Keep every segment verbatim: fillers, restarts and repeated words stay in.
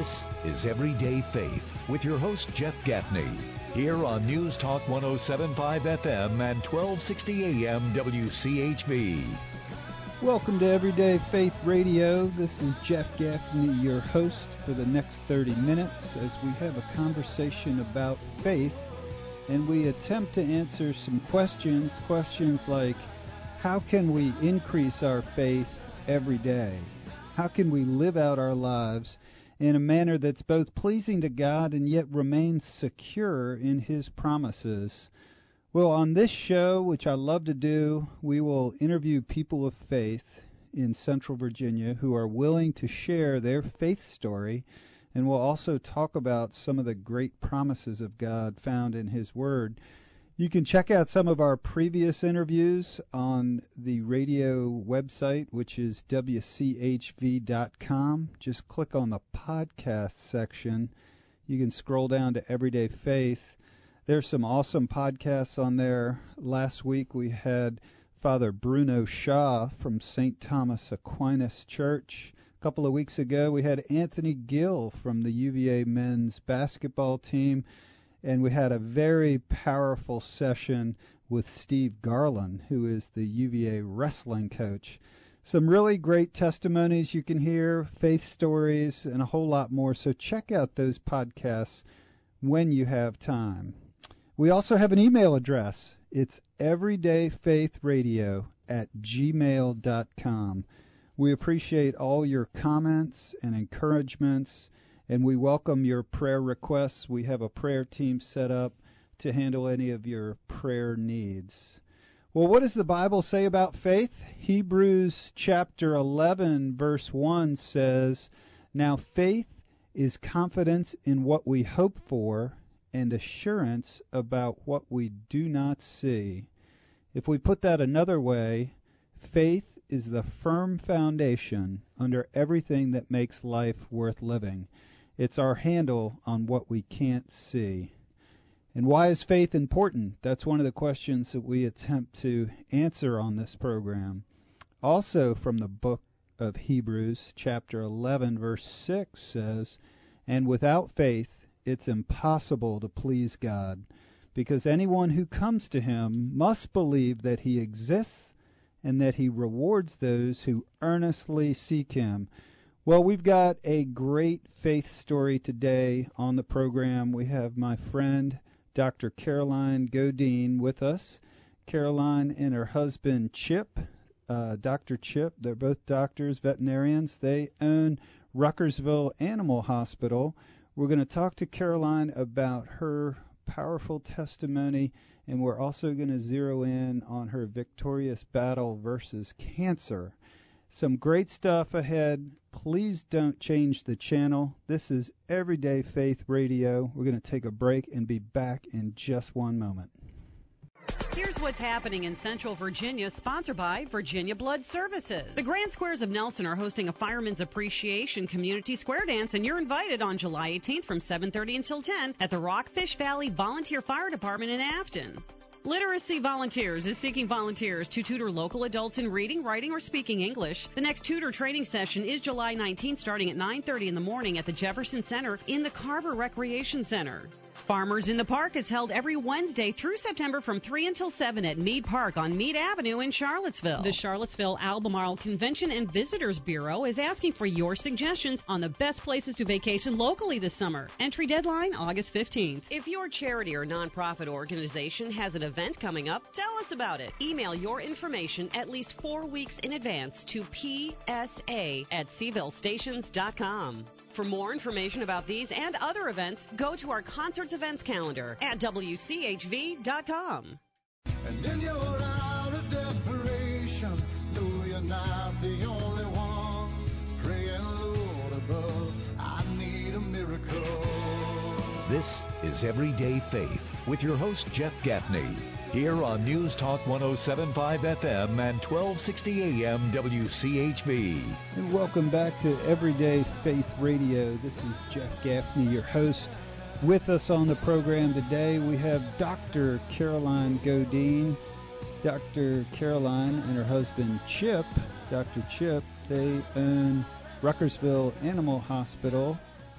This is Everyday Faith with your host, Jeff Gaffney, here on News Talk one oh seven point five F M and twelve sixty A M W C H V. Welcome to Everyday Faith Radio. This is Jeff Gaffney, your host for the next thirty minutes as we have a conversation about faith, and we attempt to answer some questions, questions like, how can we increase our faith every day? How can we live out our lives in a manner that's both pleasing to God and yet remains secure in His promises? Well, on this show, which I love to do, we will interview people of faith in Central Virginia who are willing to share their faith story, and we'll also talk about some of the great promises of God found in His Word. You can check out some of our previous interviews on the radio website, which is W C H V dot com. Just click on the podcast section. You can scroll down to Everyday Faith. There's some awesome podcasts on there. Last week we had Father Bruno Shaw from Saint Thomas Aquinas Church. A couple of weeks ago we had Anthony Gill from the U V A men's basketball team. And we had a very powerful session with Steve Garland, who is the U V A wrestling coach. Some really great testimonies you can hear, faith stories, and a whole lot more. So check out those podcasts when you have time. We also have an email address. It's everydayfaithradio at gmail dot com. We appreciate all your comments and encouragements, and we welcome your prayer requests. We have a prayer team set up to handle any of your prayer needs. Well, what does the Bible say about faith? Hebrews chapter eleven, verse one says, "Now faith is confidence in what we hope for and assurance about what we do not see." If we put that another way, faith is the firm foundation under everything that makes life worth living. It's our handle on what we can't see. And why is faith important? That's one of the questions that we attempt to answer on this program. Also from the book of Hebrews, chapter eleven, verse six says, "And without faith it's impossible to please God, because anyone who comes to Him must believe that He exists and that He rewards those who earnestly seek Him." Well, we've got a great faith story today on the program. We have my friend, Doctor Caroline Godine, with us. Caroline and her husband, Chip, uh, Doctor Chip, they're both doctors, veterinarians. They own Ruckersville Animal Hospital. We're going to talk to Caroline about her powerful testimony, and we're also going to zero in on her victorious battle versus cancer. Some great stuff ahead. Please don't change the channel. This is Everyday Faith Radio. We're going to take a break and be back in just one moment. Here's what's happening in Central Virginia, sponsored by Virginia Blood Services. The Grand Squares of Nelson are hosting a Fireman's Appreciation Community Square Dance, and you're invited on July eighteenth from seven thirty until ten at the Rockfish Valley Volunteer Fire Department in Afton. Literacy Volunteers is seeking volunteers to tutor local adults in reading, writing, or speaking English. The next tutor training session is July nineteenth, starting at nine thirty in the morning at the Jefferson Center in the Carver Recreation Center. Farmers in the Park is held every Wednesday through September from three until seven at Mead Park on Mead Avenue in Charlottesville. The Charlottesville Albemarle Convention and Visitors Bureau is asking for your suggestions on the best places to vacation locally this summer. Entry deadline August fifteenth. If your charity or nonprofit organization has an event coming up, tell us about it. Email your information at least four weeks in advance to p s a at seville stations dot com. For more information about these and other events, go to our concerts events calendar at w c h v dot com. And in your hour of desperation, know you're not the only one. Praying, Lord above, I need a miracle. This is Everyday Faith with your host, Jeff Gaffney, here on News Talk one oh seven point five F M and twelve sixty A M W C H V. And welcome back to Everyday Faith Radio. This is Jeff Gaffney, your host. With us on the program today, we have Doctor Caroline Godine. Doctor Caroline and her husband, Chip, Doctor Chip, they own Ruckersville Animal Hospital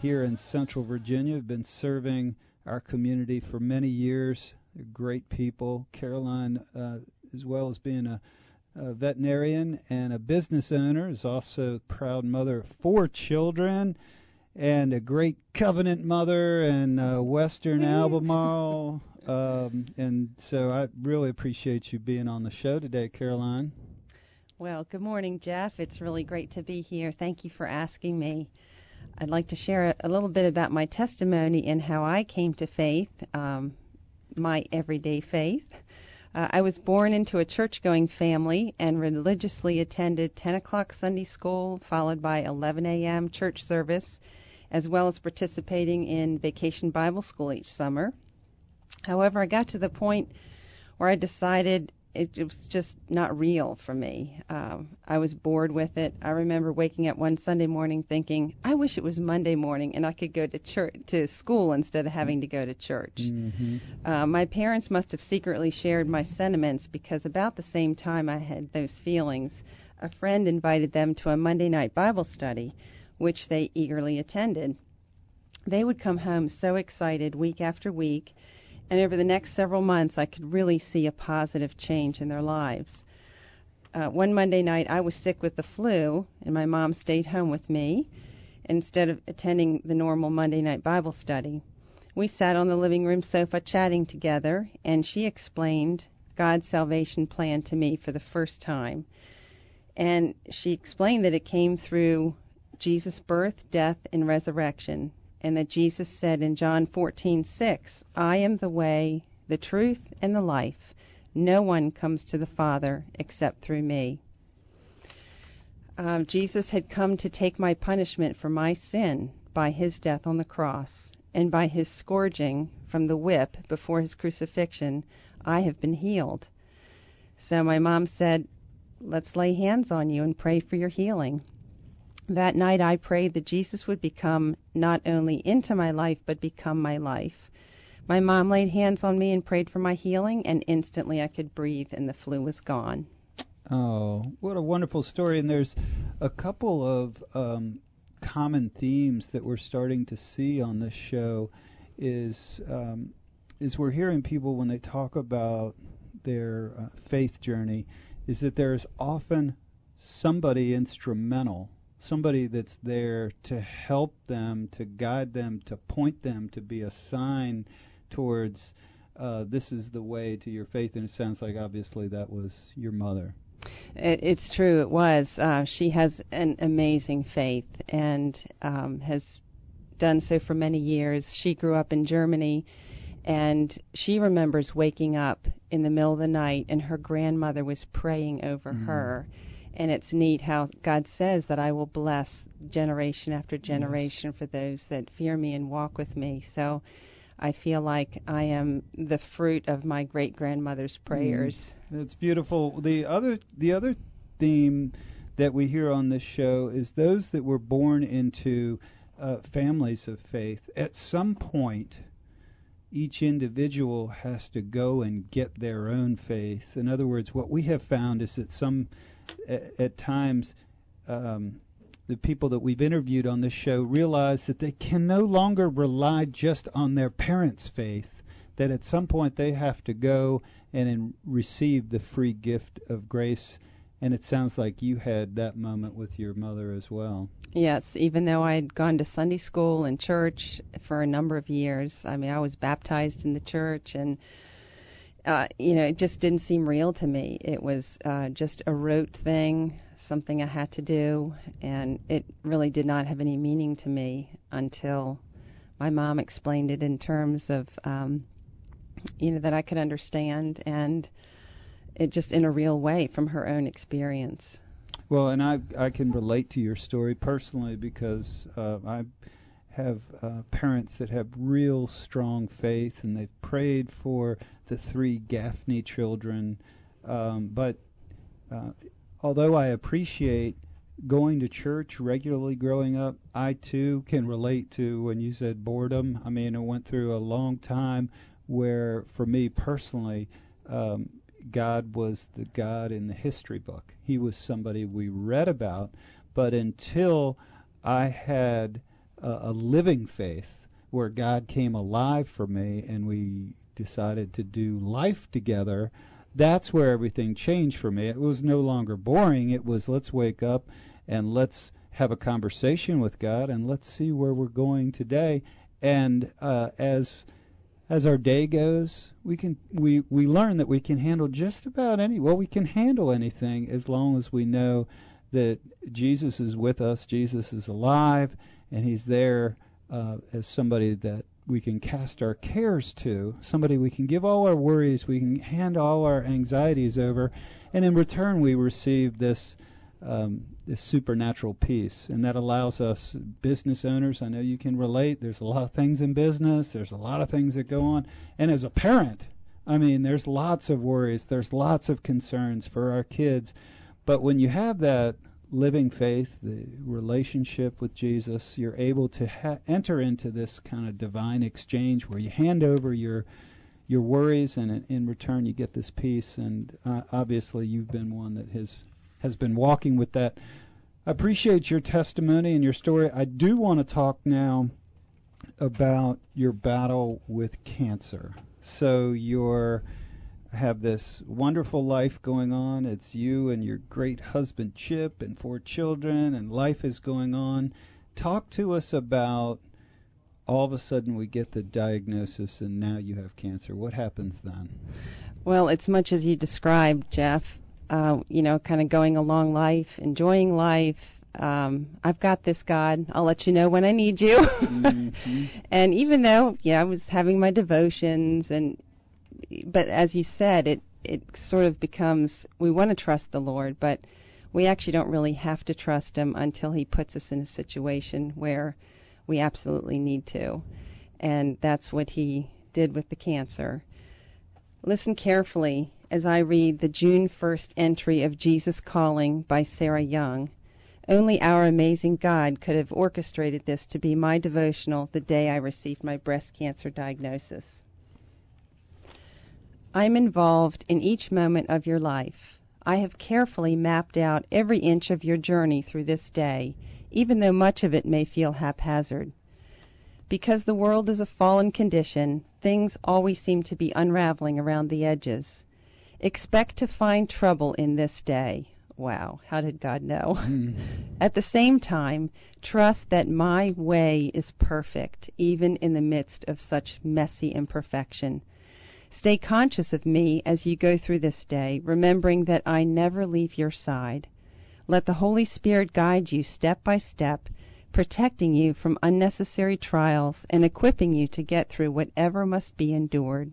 here in Central Virginia. Have been serving our community for many years. They're great people. Caroline, uh, as well as being a, a veterinarian and a business owner, is also a proud mother of four children and a great covenant mother in uh, Western Albemarle. Um, and so I really appreciate you being on the show today, Caroline. Well, good morning, Jeff. It's really great to be here. Thank you for asking me. I'd like to share a, a little bit about my testimony and how I came to faith, um, my everyday faith. Uh, I was born into a church-going family and religiously attended ten o'clock Sunday school, followed by eleven a.m. church service, as well as participating in Vacation Bible School each summer. However, I got to the point where I decided it, it was just not real for me. Um, I was bored with it. I remember waking up one Sunday morning thinking, I wish it was Monday morning and I could go to church, to school instead of having to go to church. Mm-hmm. Uh, my parents must have secretly shared my sentiments because about the same time I had those feelings, a friend invited them to a Monday night Bible study, which they eagerly attended. They would come home so excited week after week, and over the next several months, I could really see a positive change in their lives. Uh, one Monday night, I was sick with the flu, and my mom stayed home with me instead of attending the normal Monday night Bible study. We sat on the living room sofa chatting together, and she explained God's salvation plan to me for the first time. And she explained that it came through Jesus' birth, death, and resurrection, and that Jesus said in John fourteen six, I am the way, the truth, and the life. No one comes to the Father except through me. Uh, Jesus had come to take my punishment for my sin by his death on the cross, and by his scourging from the whip before his crucifixion, I have been healed. So my mom said, let's lay hands on you and pray for your healing. That night I prayed that Jesus would become not only into my life, but become my life. My mom laid hands on me and prayed for my healing, and instantly I could breathe and the flu was gone. Oh, what a wonderful story. And there's a couple of um, common themes that we're starting to see on this show is, um, is we're hearing people when they talk about their uh, faith journey, is that there's often somebody instrumental, somebody that's there to help them, to guide them, to point them, to be a sign towards uh, this is the way to your faith. And it sounds like obviously that was your mother. It, it's true, it was. Uh, she has an amazing faith and um, has done so for many years. She grew up in Germany, and she remembers waking up in the middle of the night and her grandmother was praying over mm. her. And it's neat how God says that I will bless generation after generation yes. for those that fear me and walk with me. So I feel like I am the fruit of my great-grandmother's prayers. Mm, that's beautiful. The other the other theme that we hear on this show is those that were born into uh, families of faith. At some point, each individual has to go and get their own faith. In other words, what we have found is that some At, at times, um, the people that we've interviewed on this show realize that they can no longer rely just on their parents' faith, that at some point they have to go and in, receive the free gift of grace. And it sounds like you had that moment with your mother as well. Yes, even though I had gone to Sunday school and church for a number of years. I mean, I was baptized in the church, and Uh, you know, it just didn't seem real to me. It was uh, just a rote thing, something I had to do, and it really did not have any meaning to me until my mom explained it in terms of, um, you know, that I could understand, and it just in a real way from her own experience. Well, and I I can relate to your story personally because uh, I have uh, parents that have real strong faith, and they've prayed for the three Gaffney children. Um, but uh, although I appreciate going to church regularly growing up, I too can relate to when you said boredom. I mean, I went through a long time where, for me personally, um, God was the God in the history book. He was somebody we read about, but until I had a, a living faith where God came alive for me and we decided to do life together, that's where everything changed for me. It was no longer boring. It was, let's wake up and let's have a conversation with God and let's see where we're going today. And uh, as as our day goes, we can we, we learn that we can handle just about any well, we can handle anything as long as we know that Jesus is with us, Jesus is alive, and He's there uh, as somebody that we can cast our cares to, somebody we can give all our worries, we can hand all our anxieties over, and in return we receive this um, this supernatural peace. And that allows us, business owners, I know you can relate, there's a lot of things in business, there's a lot of things that go on, and as a parent, I mean, there's lots of worries, there's lots of concerns for our kids, but when you have that living faith, the relationship with Jesus, you're able to ha- enter into this kind of divine exchange where you hand over your your worries, and in, in return you get this peace. And uh, obviously you've been one that has has been walking with that. I appreciate your testimony and your story. I do want to talk now about your battle with cancer. So you're have this wonderful life going on. It's you and your great husband Chip and four children, and life is going on. Talk to us about, all of a sudden we get the diagnosis and now you have cancer. What happens then? Well, it's much as you described, Jeff. Uh, you know, kind of going along life, enjoying life. Um, I've got this, God. I'll let you know when I need you. Mm-hmm. And even though, yeah, I was having my devotions, and but as you said, it it sort of becomes, we want to trust the Lord, but we actually don't really have to trust Him until He puts us in a situation where we absolutely need to. And that's what He did with the cancer. Listen carefully as I read the June first entry of Jesus Calling by Sarah Young. Only our amazing God could have orchestrated this to be my devotional the day I received my breast cancer diagnosis. I'm involved in each moment of your life. I have carefully mapped out every inch of your journey through this day, even though much of it may feel haphazard. Because the world is a fallen condition, things always seem to be unraveling around the edges. Expect to find trouble in this day. Wow, how did God know? Mm. At the same time, trust that my way is perfect, even in the midst of such messy imperfection. Stay conscious of me as you go through this day, remembering that I never leave your side. Let the Holy Spirit guide you step by step, protecting you from unnecessary trials and equipping you to get through whatever must be endured.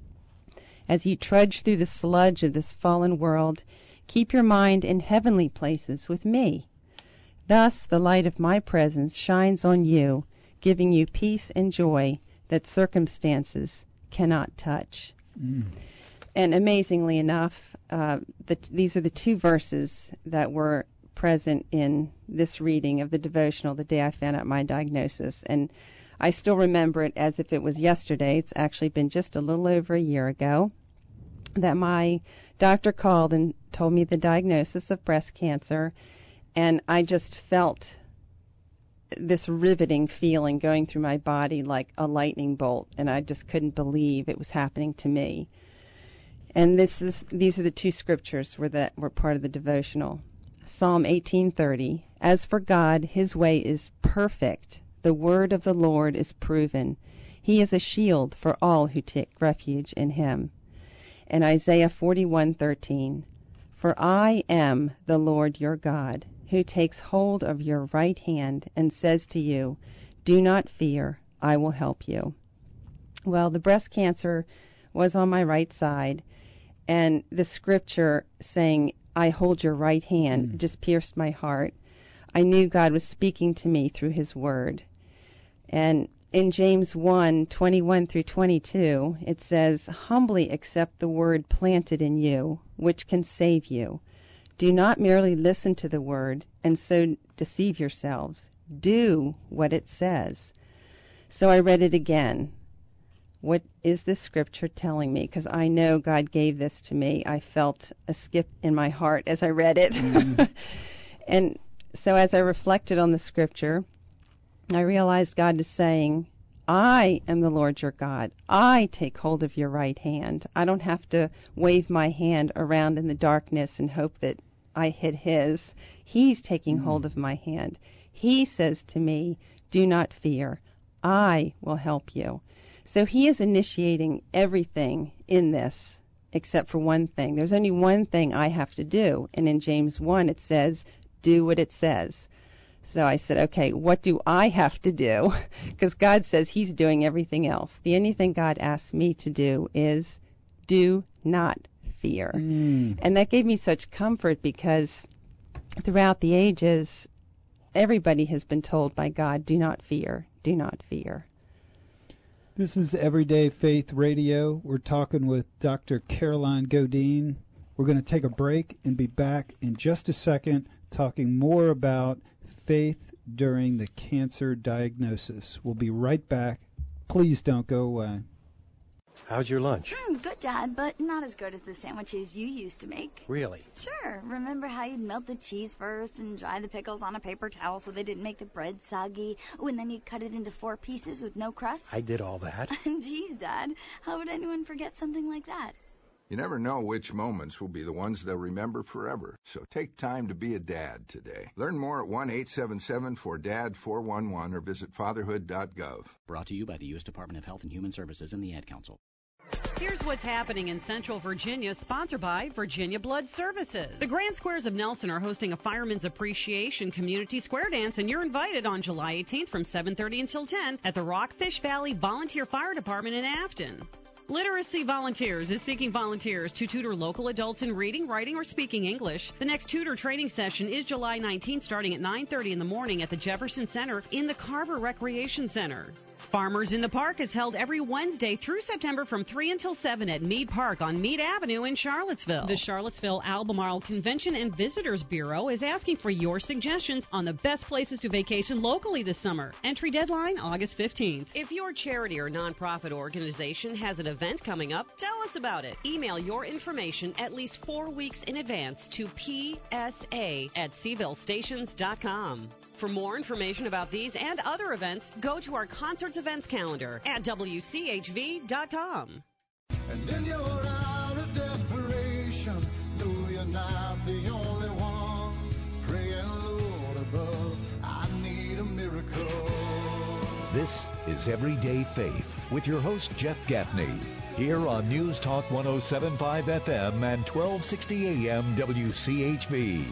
As you trudge through the sludge of this fallen world, keep your mind in heavenly places with me. Thus the light of my presence shines on you, giving you peace and joy that circumstances cannot touch. Mm. And amazingly enough, uh, the t- these are the two verses that were present in this reading of the devotional the day I found out my diagnosis. And I still remember it as if it was yesterday. It's actually been just a little over a year ago that my doctor called and told me the diagnosis of breast cancer, and I just felt this riveting feeling going through my body like a lightning bolt, and I just couldn't believe it was happening to me. And this is these are the two scriptures were that were part of the devotional. Psalm eighteen thirty, as for God, His way is perfect. The word of the Lord is proven. He is a shield for all who take refuge in Him. And Isaiah forty-one thirteen, for I am the Lord your God, who takes hold of your right hand and says to you, do not fear, I will help you. Well, the breast cancer was on my right side, and the scripture saying, I hold your right hand, mm. just pierced my heart. I knew God was speaking to me through His word. And in James one twenty-one through twenty-two, it says, humbly accept the word planted in you, which can save you. Do not merely listen to the word and so deceive yourselves. Do what it says. So I read it again. What is this scripture telling me? Because I know God gave this to me. I felt a skip in my heart as I read it. Mm-hmm. And so as I reflected on the scripture, I realized God is saying, I am the Lord your God. I take hold of your right hand. I don't have to wave my hand around in the darkness and hope that I hit his. He's taking mm. hold of my hand. He says to me, do not fear. I will help you. So he is initiating everything in this except for one thing. There's only one thing I have to do. And in James one it says, do what it says. So I said, okay, what do I have to do? Because God says he's doing everything else. The only thing God asks me to do is do not fear. Mm. And that gave me such comfort because throughout the ages, everybody has been told by God, do not fear, do not fear. This is Everyday Faith Radio. We're talking with Doctor Caroline Godine. We're going to take a break and be back in just a second talking more about faith during the cancer diagnosis. We'll be right back. Please don't go away. How's your lunch? Mm, good, Dad, but not as good as the sandwiches you used to make. Really? Sure. Remember how you'd melt the cheese first and dry the pickles on a paper towel so they didn't make the bread soggy? Oh, and then you'd cut it into four pieces with no crust? I did all that. Geez, Dad, how would anyone forget something like that? You never know which moments will be the ones they'll remember forever. So take time to be a dad today. Learn more at one eight seven seven four D A D four one one or visit fatherhood dot gov. Brought to you by the U S Department of Health and Human Services and the Ad Council. Here's what's happening in Central Virginia, sponsored by Virginia Blood Services. The Grand Squares of Nelson are hosting a Fireman's Appreciation Community Square Dance, and you're invited on July eighteenth from seven thirty until ten at the Rockfish Valley Volunteer Fire Department in Afton. Literacy Volunteers is seeking volunteers to tutor local adults in reading, writing, or speaking English. The next tutor training session is July nineteenth, starting at nine thirty in the morning at the Jefferson Center in the Carver Recreation Center. Farmers in the Park is held every Wednesday through September from three until seven at Mead Park on Mead Avenue in Charlottesville. The Charlottesville Albemarle Convention and Visitors Bureau is asking for your suggestions on the best places to vacation locally this summer. Entry deadline August fifteenth. If your charity or nonprofit organization has an event coming up, tell us about it. Email your information at least four weeks in advance to p s a at seville stations dot com. For more information about these and other events, go to our concerts events calendar at w c h v dot com. And then you're out of desperation. No, you're not the only one. Praying, Lord above, I need a miracle. This is Everyday Faith with your host, Jeff Gaffney. Here on News Talk one oh seven point five F M and twelve sixty A M W C H V.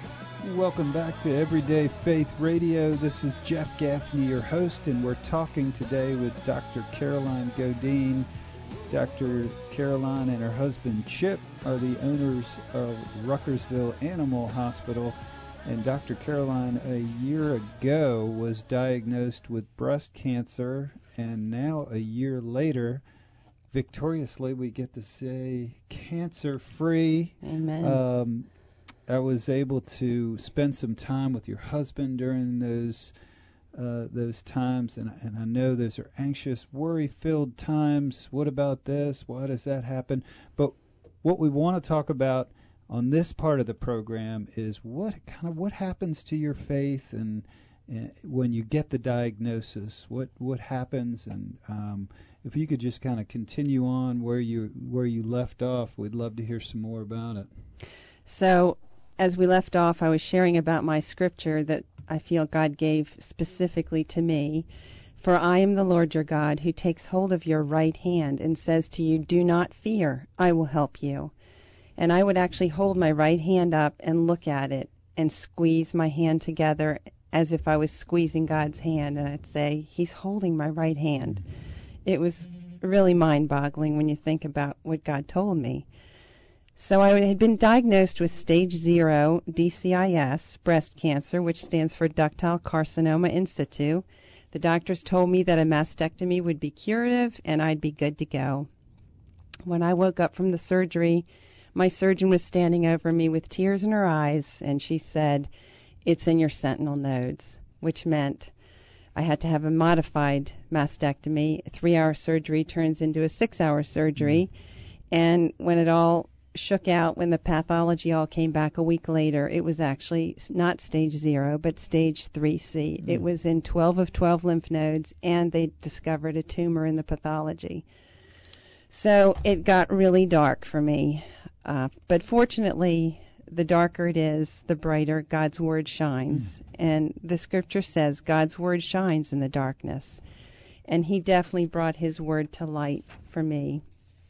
Welcome back to Everyday Faith Radio. This is Jeff Gaffney, your host, and we're talking today with Doctor Caroline Godine. Doctor Caroline and her husband Chip are the owners of Ruckersville Animal Hospital, and Doctor Caroline a year ago was diagnosed with breast cancer, and now a year later, victoriously, we get to say cancer-free. Amen. Um, I was able to spend some time with your husband during those uh, those times, and, and I know those are anxious, worry-filled times. What about this? Why does that happen? But what we want to talk about on this part of the program is what kind of what happens to your faith, and, and when you get the diagnosis, what what happens, and um, if you could just kind of continue on where you where you left off, we'd love to hear some more about it. So, as we left off, I was sharing about my scripture that I feel God gave specifically to me. For I am the Lord your God, who takes hold of your right hand and says to you, do not fear, I will help you. And I would actually hold my right hand up and look at it and squeeze my hand together as if I was squeezing God's hand. And I'd say, he's holding my right hand. It was really mind-boggling when you think about what God told me. So I had been diagnosed with stage zero D C I S, breast cancer, which stands for ductal carcinoma in situ. The doctors told me that a mastectomy would be curative and I'd be good to go. When I woke up from the surgery, my surgeon was standing over me with tears in her eyes, and she said, it's in your sentinel nodes, which meant I had to have a modified mastectomy. A three-hour surgery turns into a six-hour surgery, and when it all shook out when the pathology all came back a week later. It was actually not stage zero, but stage three C. Mm. It was in twelve of twelve lymph nodes, and they discovered a tumor in the pathology. So it got really dark for me. Uh, but fortunately, the darker it is, the brighter God's Word shines. Mm. And the Scripture says God's Word shines in the darkness. And He definitely brought His Word to light for me.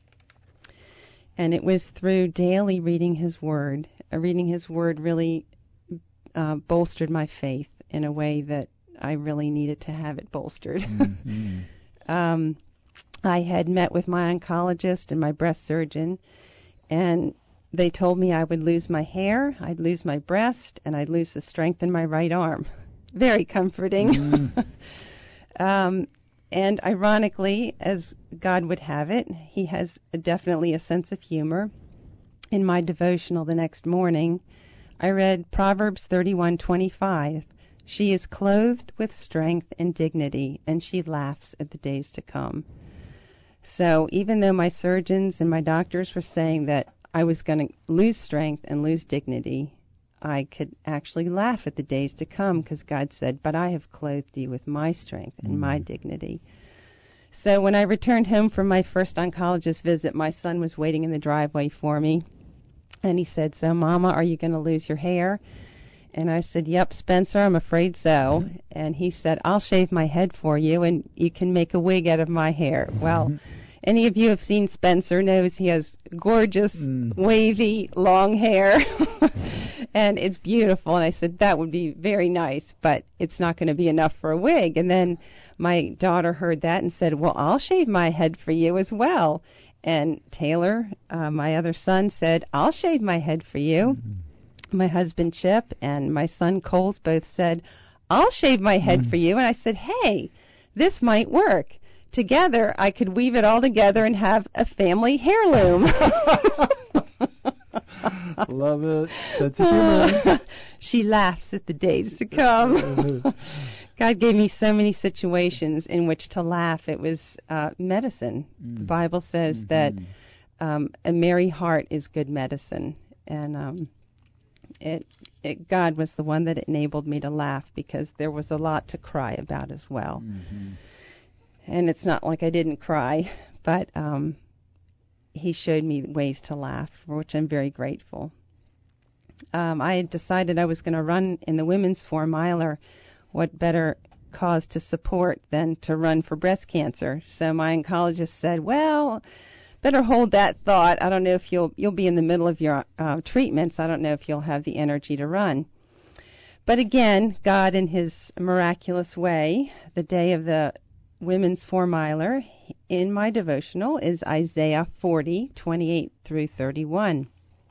And it was through daily reading His Word. Uh, reading His Word really uh, bolstered my faith in a way that I really needed to have it bolstered. Mm-hmm. um, I had met with my oncologist and my breast surgeon, and they told me I would lose my hair, I'd lose my breast, and I'd lose the strength in my right arm. Very comforting. Mm. um, and ironically, as God would have it, He has a, definitely a sense of humor. In my devotional the next morning, I read Proverbs thirty-one twenty-five. She is clothed with strength and dignity, and she laughs at the days to come. So even though my surgeons and my doctors were saying that I was going to lose strength and lose dignity, I could actually laugh at the days to come because God said, but I have clothed you with my strength and mm. my dignity. So when I returned home from my first oncologist visit, my son was waiting in the driveway for me. And he said, so, Mama, are you going to lose your hair? And I said, yep, Spencer, I'm afraid so. Mm-hmm. And he said, I'll shave my head for you, and you can make a wig out of my hair. Mm-hmm. Well, any of you have seen Spencer knows he has gorgeous, mm. wavy, long hair. And it's beautiful. And I said, that would be very nice, but it's not going to be enough for a wig. And then my daughter heard that and said, well, I'll shave my head for you as well. And Taylor, uh, my other son, said, I'll shave my head for you. Mm-hmm. My husband, Chip, and my son, Coles, both said, I'll shave my head mm. for you. And I said, hey, this might work. Together, I could weave it all together and have a family heirloom. Love it. Sense of humor. She laughs at the days to come. God gave me so many situations in which to laugh. It was uh, medicine. Mm. The Bible says mm-hmm. that um, a merry heart is good medicine. And um, it, it God was the one that enabled me to laugh because there was a lot to cry about as well. Mm-hmm. And it's not like I didn't cry, but um, he showed me ways to laugh, for which I'm very grateful. Um, I had decided I was going to run in the women's four-miler. What better cause to support than to run for breast cancer? So my oncologist said, well, better hold that thought. I don't know if you'll you'll be in the middle of your uh, treatments. I don't know if you'll have the energy to run. But again, God in his miraculous way, the day of the women's four-miler in my devotional is Isaiah forty, twenty-eight through thirty-one.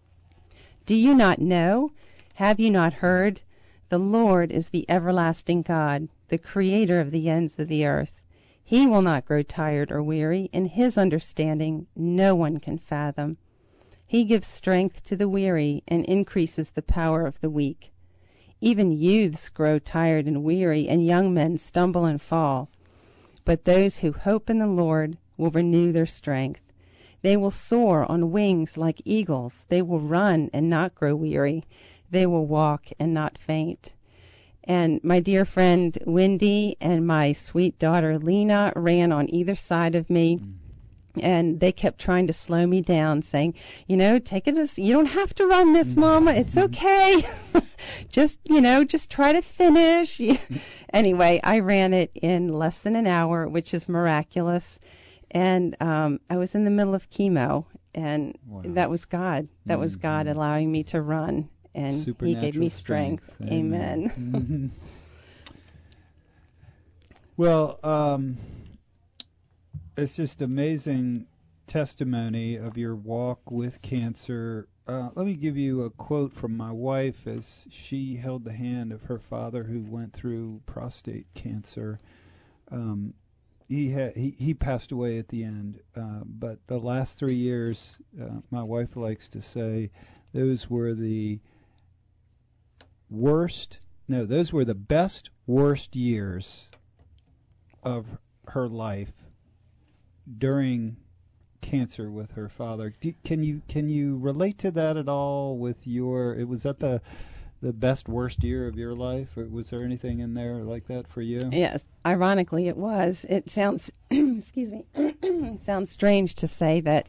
Do you not know? Have you not heard? The Lord is the everlasting God, the creator of the ends of the earth. He will not grow tired or weary. In his understanding no one can fathom. He gives strength to the weary and increases the power of the weak. Even youths grow tired and weary, and young men stumble and fall. But those who hope in the Lord will renew their strength. They will soar on wings like eagles. They will run and not grow weary. They will walk and not faint. And my dear friend Wendy and my sweet daughter Lena ran on either side of me. Mm. And they kept trying to slow me down, saying, you know, take it as, you don't have to run this, Mama. It's okay. just, you know, just try to finish. Anyway, I ran it in less than an hour, which is miraculous. And um, I was in the middle of chemo, and wow. that was God. That mm-hmm. was God allowing me to run, and he gave me strength. strength. Amen. Amen. Mm-hmm. Well, um, it's just amazing testimony of your walk with cancer. Uh, let me give you a quote from my wife as she held the hand of her father who went through prostate cancer. Um, he, ha- he he passed away at the end, uh, but the last three years, uh, my wife likes to say, those were the worst, no, those were the best, worst years of her life during cancer with her father. Do, can you can you relate to that at all with your? It was that the the best worst year of your life, or was there anything in there like that for you? Yes, ironically it was. It sounds excuse me, it sounds strange to say that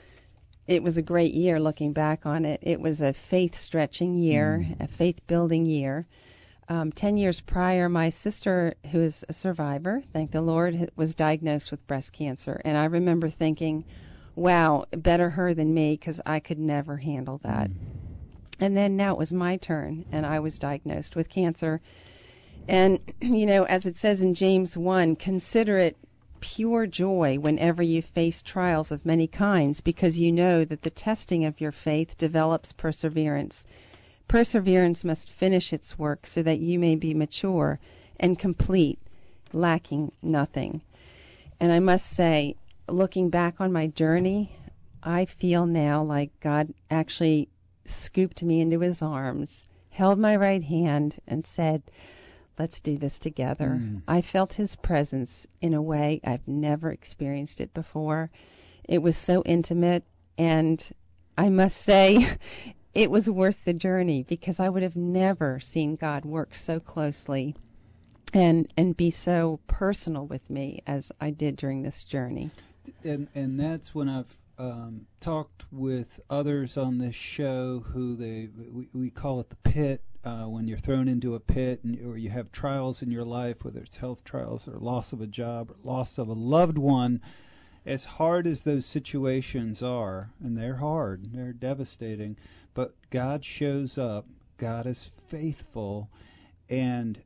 it was a great year looking back on it. It was a faith-stretching year, mm. a faith-building year. Um, ten years prior, my sister, who is a survivor, thank the Lord, was diagnosed with breast cancer. And I remember thinking, wow, better her than me, because I could never handle that. Mm. And then now it was my turn, and I was diagnosed with cancer. And, you know, as it says in James one, consider it pure joy whenever you face trials of many kinds, because you know that the testing of your faith develops perseverance. Perseverance must finish its work so that you may be mature and complete, lacking nothing. And I must say, looking back on my journey, I feel now like God actually scooped me into his arms, held my right hand, and said, let's do this together. Mm. I felt his presence in a way I've never experienced it before. It was so intimate, and I must say, it was worth the journey, because I would have never seen God work so closely and and be so personal with me as I did during this journey. And and that's when I've um, talked with others on this show who they we, we call it the pit. Uh, when you're thrown into a pit, and, or you have trials in your life, whether it's health trials or loss of a job or loss of a loved one, as hard as those situations are, and they're hard, they're devastating, but God shows up, God is faithful, and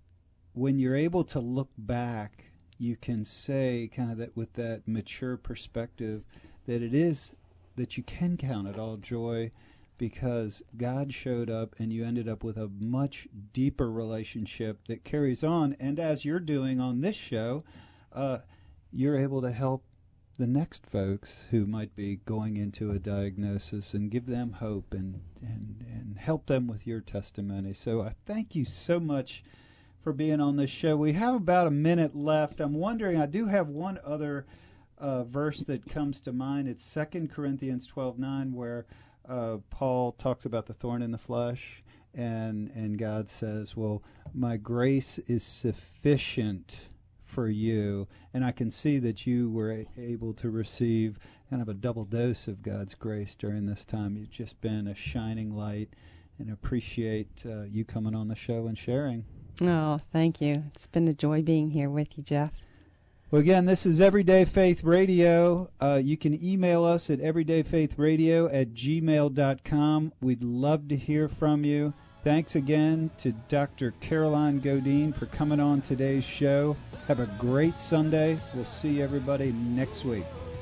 when you're able to look back, you can say, kind of that with that mature perspective, that it is, that you can count it all joy, because God showed up and you ended up with a much deeper relationship that carries on. And as you're doing on this show, uh, you're able to help the next folks who might be going into a diagnosis and give them hope and, and, and help them with your testimony. So I thank you so much for being on this show. We have about a minute left. I'm wondering, I do have one other uh, verse that comes to mind. It's Second Corinthians twelve nine, where Uh, Paul talks about the thorn in the flesh, and and God says, well, my grace is sufficient for you. And I can see that you were a- able to receive kind of a double dose of God's grace during this time. You've just been a shining light, and appreciate uh, you coming on the show and sharing. Oh, thank you. It's been a joy being here with you, Jeff. Well, again, this is Everyday Faith Radio. Uh, you can email us at everydayfaithradio at gmail dot com. We'd love to hear from you. Thanks again to Doctor Caroline Godine for coming on today's show. Have a great Sunday. We'll see everybody next week.